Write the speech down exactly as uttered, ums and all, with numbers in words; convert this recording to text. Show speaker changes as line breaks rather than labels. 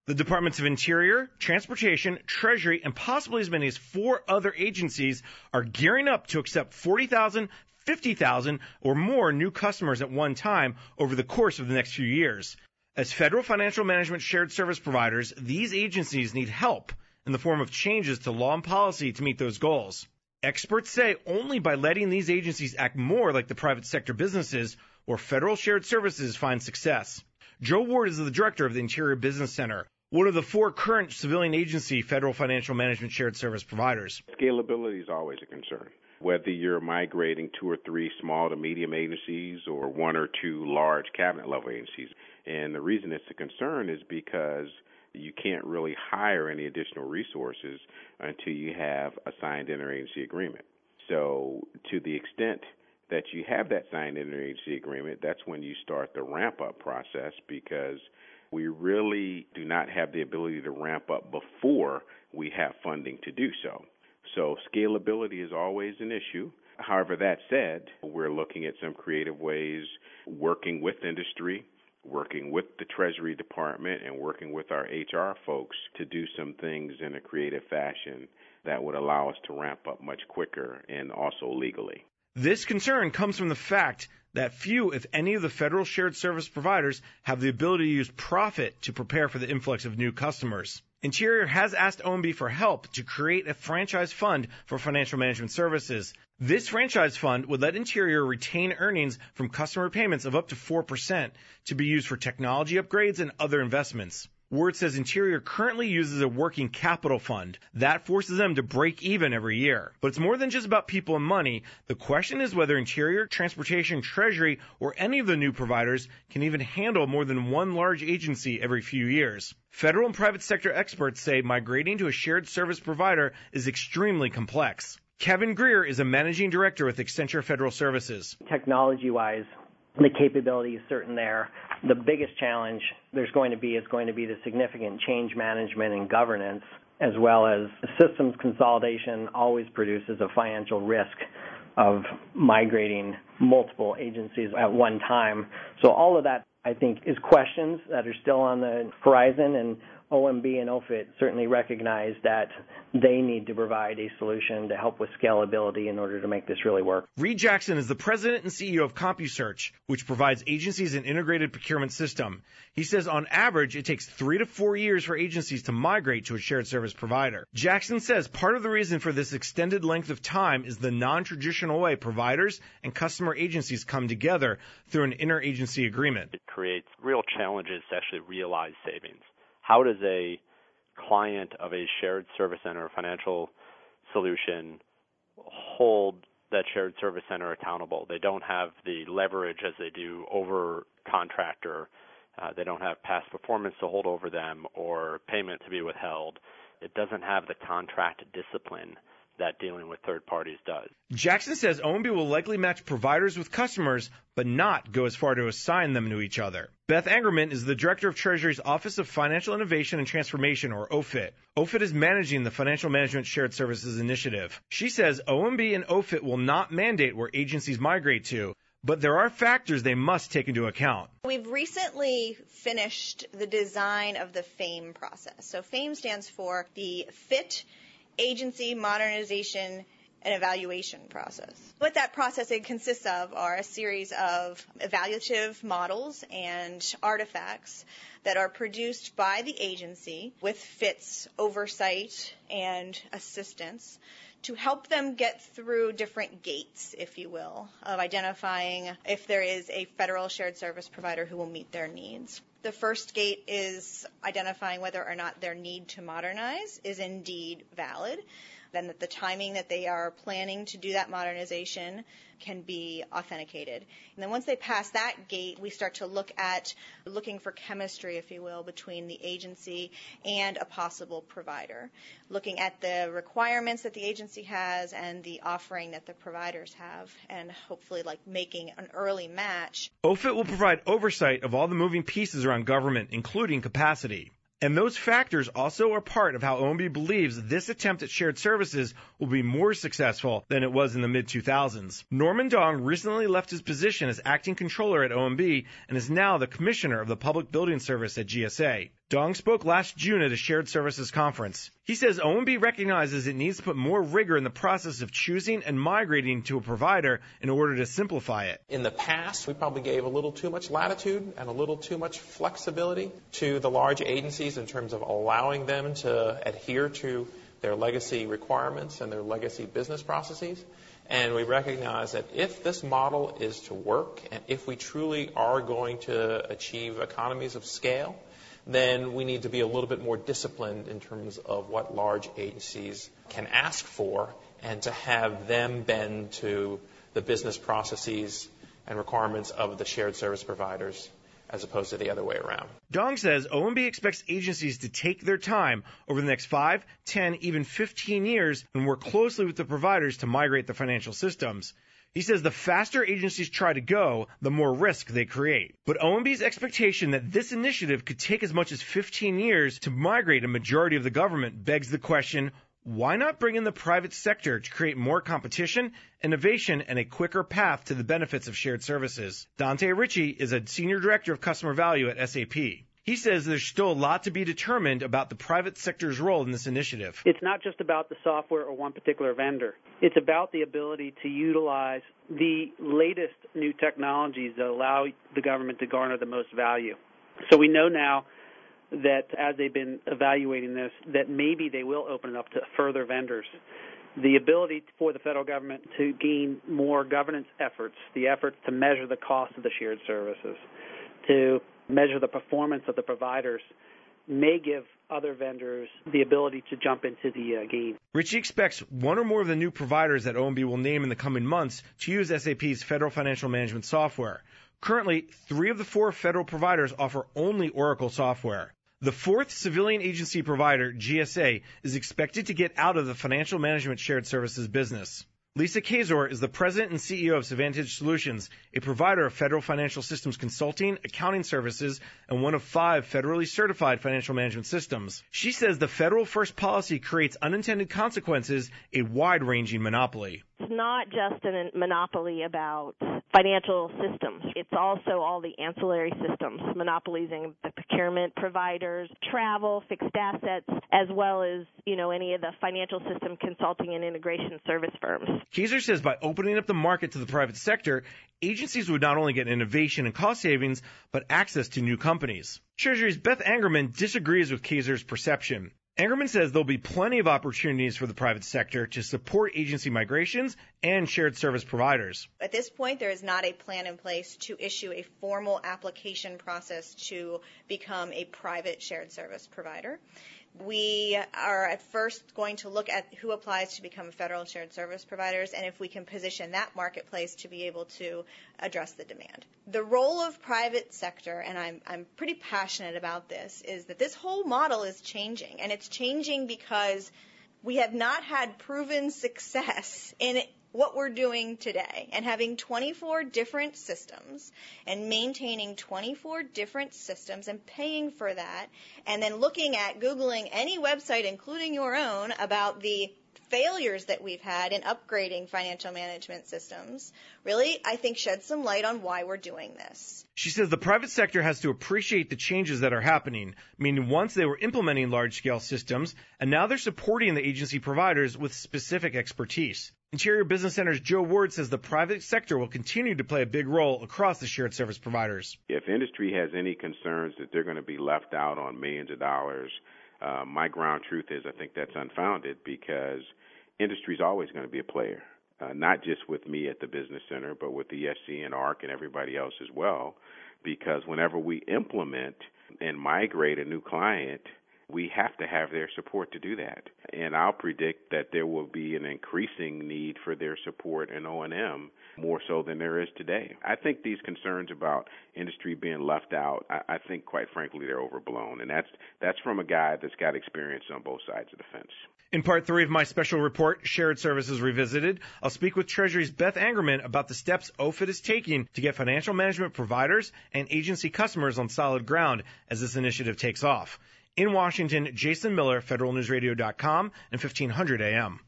The Departments of Interior, Transportation, Treasury, and possibly as many as four other agencies are gearing up to accept forty thousand, fifty thousand, or more new customers at one time over the course of the next few years. As federal financial management shared service providers, these agencies need help in the form of changes to law and policy to meet those goals. Experts say only by letting these agencies act more like the private sector businesses or federal shared services find success. Joe Ward is the director of the Interior Business Center, one of the four current civilian agency federal financial management shared service providers.
Scalability is always a concern. Whether you're migrating two or three small to medium agencies or one or two large cabinet level agencies. And the reason it's a concern is because you can't really hire any additional resources until you have a signed interagency agreement. So to the extent that you have that signed interagency agreement, that's when you start the ramp-up process, because we really do not have the ability to ramp up before we have funding to do so. So scalability is always an issue. However, that said, we're looking at some creative ways, working with industry, working with the Treasury Department, and working with our H R folks to do some things in a creative fashion that would allow us to ramp up much quicker and also legally.
This concern comes from the fact that few, if any, of the federal shared service providers have the ability to use profit to prepare for the influx of new customers. Interior has asked O M B for help to create a franchise fund for financial management services. This franchise fund would let Interior retain earnings from customer payments of up to four percent to be used for technology upgrades and other investments. Word says Interior currently uses a working capital fund. That forces them to break even every year. But it's more than just about people and money. The question is whether Interior, Transportation, Treasury, or any of the new providers can even handle more than one large agency every few years. Federal and private sector experts say migrating to a shared service provider is extremely complex. Kevin Greer is a managing director with Accenture Federal Services.
Technology-wise, the capability is certain there. The biggest challenge there's going to be is going to be the significant change management and governance, as well as systems consolidation always produces a financial risk of migrating multiple agencies at one time. So all of that, I think, is questions that are still on the horizon, and O M B and O F I T certainly recognize that they need to provide a solution to help with scalability in order to make this really work.
Reed Jackson is the president and C E O of CompuSearch, which provides agencies an integrated procurement system. He says on average it takes three to four years for agencies to migrate to a shared service provider. Jackson says part of the reason for this extended length of time is the non-traditional way providers and customer agencies come together through an interagency agreement.
It creates real challenges to actually realize savings. How does a client of a shared service center or financial solution hold that shared service center accountable? They don't have the leverage as they do over contractor. Uh, they don't have past performance to hold over them or payment to be withheld. It doesn't have the contract discipline that dealing with third parties does.
Jackson says O M B will likely match providers with customers, but not go as far to assign them to each other. Beth Angerman is the director of Treasury's Office of Financial Innovation and Transformation, or O F I T. O F I T is managing the Financial Management Shared Services Initiative. She says O M B and O F I T will not mandate where agencies migrate to, but there are factors they must take into account.
We've recently finished the design of the FAME process. So FAME stands for the Fit Agency Modernization and Evaluation Process. What that process it consists of are a series of evaluative models and artifacts that are produced by the agency with F I T's oversight and assistance to help them get through different gates, if you will, of identifying if there is a federal shared service provider who will meet their needs. The first gate is identifying whether or not their need to modernize is indeed valid, then that the timing that they are planning to do that modernization can be authenticated. And then once they pass that gate, we start to look at looking for chemistry, if you will, between the agency and a possible provider, looking at the requirements that the agency has and the offering that the providers have, and hopefully like making an early match.
O F I T will provide oversight of all the moving pieces around government, including capacity. And those factors also are part of how O M B believes this attempt at shared services will be more successful than it was in the mid two thousands. Norman Dong recently left his position as acting controller at O M B and is now the commissioner of the Public Building Service at G S A. Dong spoke last June at a shared services conference. He says O M B recognizes it needs to put more rigor in the process of choosing and migrating to a provider in order to simplify it.
In the past, we probably gave a little too much latitude and a little too much flexibility to the large agencies in terms of allowing them to adhere to their legacy requirements and their legacy business processes. And we recognize that if this model is to work, and if we truly are going to achieve economies of scale, then we need to be a little bit more disciplined in terms of what large agencies can ask for and to have them bend to the business processes and requirements of the shared service providers as opposed to the other way around.
Dong says O M B expects agencies to take their time over the next five, ten, even fifteen years and work closely with the providers to migrate the financial systems. He says the faster agencies try to go, the more risk they create. But O M B's expectation that this initiative could take as much as fifteen years to migrate a majority of the government begs the question, why not bring in the private sector to create more competition, innovation, and a quicker path to the benefits of shared services? Dante Ritchie is a senior director of customer value at S A P. He says there's still a lot to be determined about the private sector's role in this initiative.
It's not just about the software or one particular vendor. It's about the ability to utilize the latest new technologies that allow the government to garner the most value. So we know now that as they've been evaluating this, that maybe they will open it up to further vendors. The ability for the federal government to gain more governance efforts, the efforts to measure the cost of the shared services, to measure the performance of the providers, may give other vendors the ability to jump into the uh, game.
Ritchie expects one or more of the new providers that O M B will name in the coming months to use S A P's federal financial management software. Currently, three of the four federal providers offer only Oracle software. The fourth civilian agency provider, G S A, is expected to get out of the financial management shared services business. Lisa Kazor is the president and C E O of Savantage Solutions, a provider of federal financial systems consulting, accounting services, and one of five federally certified financial management systems. She says the federal first policy creates unintended consequences, a wide-ranging monopoly.
It's not just a monopoly about financial systems. It's also all the ancillary systems, monopolizing the procurement providers, travel, fixed assets, as well as, you know, any of the financial system consulting and integration service firms.
Kaiser says by opening up the market to the private sector, agencies would not only get innovation and cost savings, but access to new companies. Treasury's Beth Angerman disagrees with Kaiser's perception. Angerman says there'll be plenty of opportunities for the private sector to support agency migrations and shared service providers.
At this point, there is not a plan in place to issue a formal application process to become a private shared service provider. We are at first going to look at who applies to become federal shared service providers and if we can position that marketplace to be able to address the demand. The role of private sector, and I'm, I'm pretty passionate about this, is that this whole model is changing. And it's changing because we have not had proven success in what we're doing today, and having twenty-four different systems and maintaining twenty-four different systems and paying for that, and then looking at Googling any website, including your own, about the failures that we've had in upgrading financial management systems, really, I think, sheds some light on why we're doing this.
She says the private sector has to appreciate the changes that are happening, meaning once they were implementing large-scale systems, and now they're supporting the agency providers with specific expertise. Interior Business Center's Joe Ward says the private sector will continue to play a big role across the shared service providers.
If industry has any concerns that they're going to be left out on millions of dollars, uh, my ground truth is I think that's unfounded because industry is always going to be a player, uh, not just with me at the Business Center, but with the E S C and A R C and everybody else as well, because whenever we implement and migrate a new client, we have to have their support to do that. And I'll predict that there will be an increasing need for their support in O and M, more so than there is today. I think these concerns about industry being left out, I, I think, quite frankly, they're overblown. And that's that's from a guy that's got experience on both sides of the fence.
In part three of my special report, Shared Services Revisited, I'll speak with Treasury's Beth Angerman about the steps O F I T is taking to get financial management providers and agency customers on solid ground as this initiative takes off. In Washington, Jason Miller, Federal News Radio dot com and fifteen hundred A M.